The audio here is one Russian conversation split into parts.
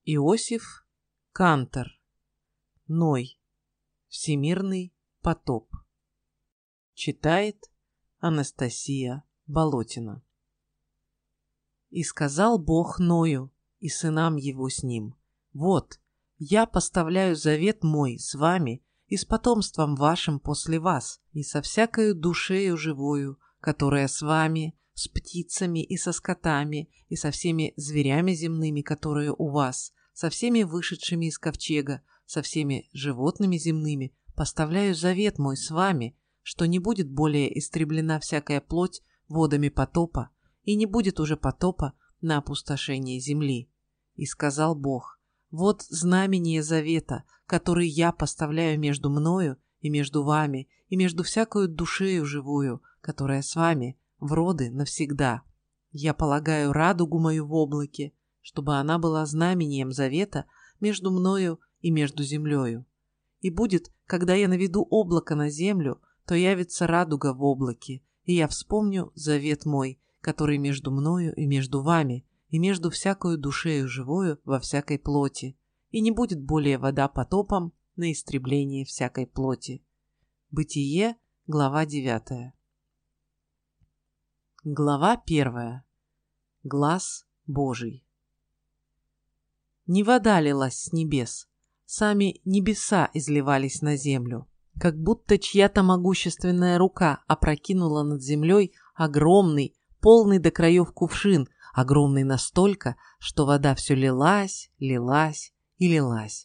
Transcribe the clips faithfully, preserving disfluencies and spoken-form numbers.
Иосиф Кантор. Ной. Всемирный потоп. Читает Анастасия Болотина. И сказал Бог Ною и сынам его с ним: вот, я поставляю завет мой с вами и с потомством вашим после вас, и со всякою душею живою, которая с вами, с птицами и со скотами, и со всеми зверями земными, которые у вас, со всеми вышедшими из ковчега, со всеми животными земными, поставляю завет мой с вами, что не будет более истреблена всякая плоть водами потопа, и не будет уже потопа на опустошение земли. И сказал Бог: вот знамение завета, который я поставляю между мною и между вами, и между всякою душею живую, которая с вами, в роды навсегда. Я полагаю радугу мою в облаке, чтобы она была знамением завета между мною и между землею. И будет, когда я наведу облако на землю, то явится радуга в облаке, и я вспомню завет мой, который между мною и между вами, и между всякою душею живою во всякой плоти, и не будет более вода потопом на истребление всякой плоти. Бытие, глава девятая. Глава первая. Глас Божий. Не вода лилась с небес, сами небеса изливались на землю, как будто чья-то могущественная рука опрокинула над землей огромный, полный до краев кувшин, огромный настолько, что вода все лилась, лилась и лилась.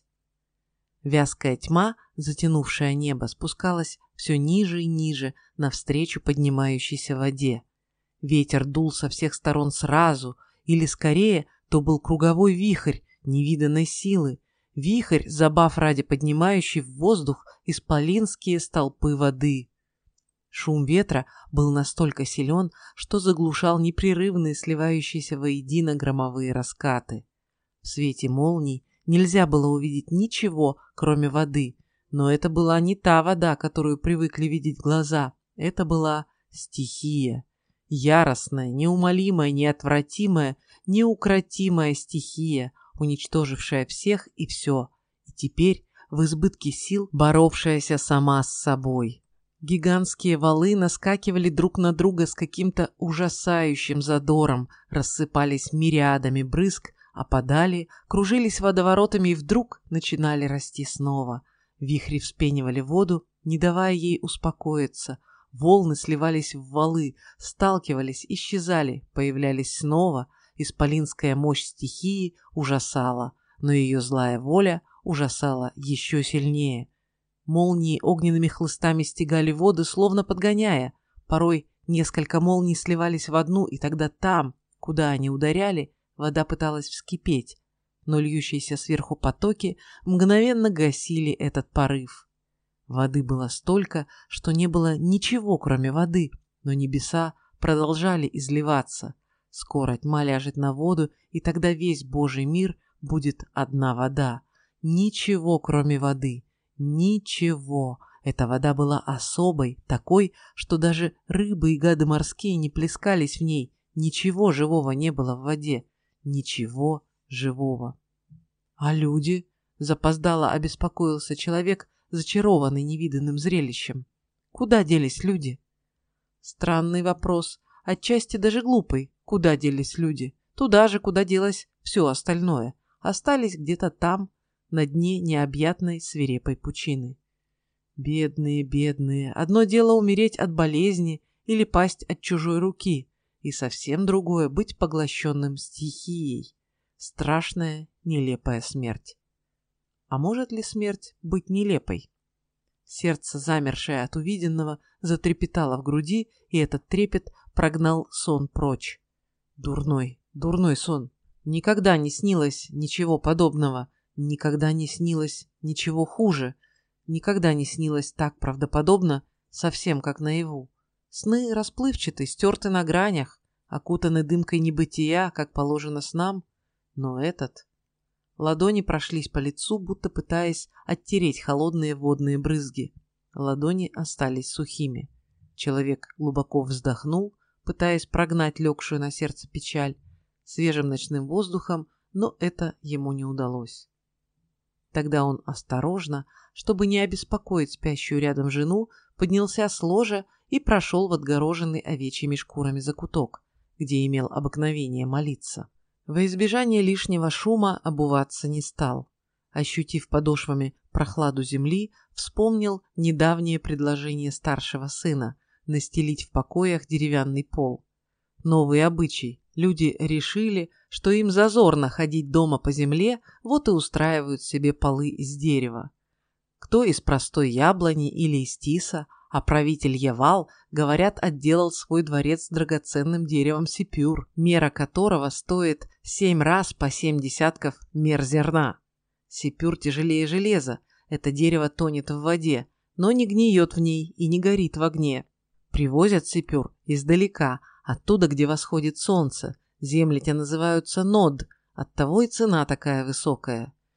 Вязкая тьма, затянувшая небо, спускалась все ниже и ниже навстречу поднимающейся воде. Ветер дул со всех сторон сразу, или скорее, то был круговой вихрь невиданной силы, вихрь, забав ради поднимающий в воздух исполинские столпы воды. Шум ветра был настолько силен, что заглушал непрерывные сливающиеся воедино громовые раскаты. В свете молний нельзя было увидеть ничего, кроме воды, но это была не та вода, которую привыкли видеть глаза, это была стихия. Яростная, неумолимая, неотвратимая, неукротимая стихия, уничтожившая всех и все, и теперь в избытке сил боровшаяся сама с собой. Гигантские валы наскакивали друг на друга с каким-то ужасающим задором, рассыпались мириадами брызг, опадали, кружились водоворотами и вдруг начинали расти снова. Вихри вспенивали воду, не давая ей успокоиться. Волны сливались в валы, сталкивались, исчезали, появлялись снова. Исполинская мощь стихии ужасала, но ее злая воля ужасала еще сильнее. Молнии огненными хлыстами стегали воды, словно подгоняя. Порой несколько молний сливались в одну, и тогда там, куда они ударяли, вода пыталась вскипеть, но льющиеся сверху потоки мгновенно гасили этот порыв. Воды было столько, что не было ничего, кроме воды, но небеса продолжали изливаться. Скоро тьма ляжет на воду, и тогда весь Божий мир будет одна вода. Ничего, кроме воды. Ничего. Эта вода была особой, такой, что даже рыбы и гады морские не плескались в ней. Ничего живого не было в воде. Ничего живого. А люди? Запоздало обеспокоился человек, зачарованный невиданным зрелищем. Куда делись люди? Странный вопрос, отчасти даже глупый. Куда делись люди? Туда же, куда делось все остальное. Остались где-то там, на дне необъятной свирепой пучины. Бедные, бедные. Одно дело умереть от болезни или пасть от чужой руки, и совсем другое — быть поглощенным стихией. Страшная, нелепая смерть. А может ли смерть быть нелепой? Сердце, замершее от увиденного, затрепетало в груди, и этот трепет прогнал сон прочь. Дурной, дурной сон. Никогда не снилось ничего подобного, никогда не снилось ничего хуже, никогда не снилось так правдоподобно, совсем как наяву. Сны расплывчаты, стерты на гранях, окутаны дымкой небытия, как положено снам, но этот... Ладони прошлись по лицу, будто пытаясь оттереть холодные водные брызги. Ладони остались сухими. Человек глубоко вздохнул, пытаясь прогнать легшую на сердце печаль. Свежим ночным воздухом но это ему не удалось. Тогда он осторожно, чтобы не обеспокоить спящую рядом жену, поднялся с ложа и прошел в отгороженный овечьими шкурами закуток, где имел обыкновение молиться. Во избежание лишнего шума обуваться не стал. Ощутив подошвами прохладу земли, вспомнил недавнее предложение старшего сына настелить в покоях деревянный пол. Новый обычай. Люди решили, что им зазорно ходить дома по земле, вот и устраивают себе полы из дерева. Кто из простой яблони или из тиса, а правитель Явал, говорят, отделал свой дворец драгоценным деревом сипюр, мера которого стоит семь раз по семь десятков мер зерна. Сипюр тяжелее железа, это дерево тонет в воде, но не гниет в ней и не горит в огне. Привозят сипюр издалека, оттуда, где восходит солнце. Земли те называются нод, оттого и цена такая высокая.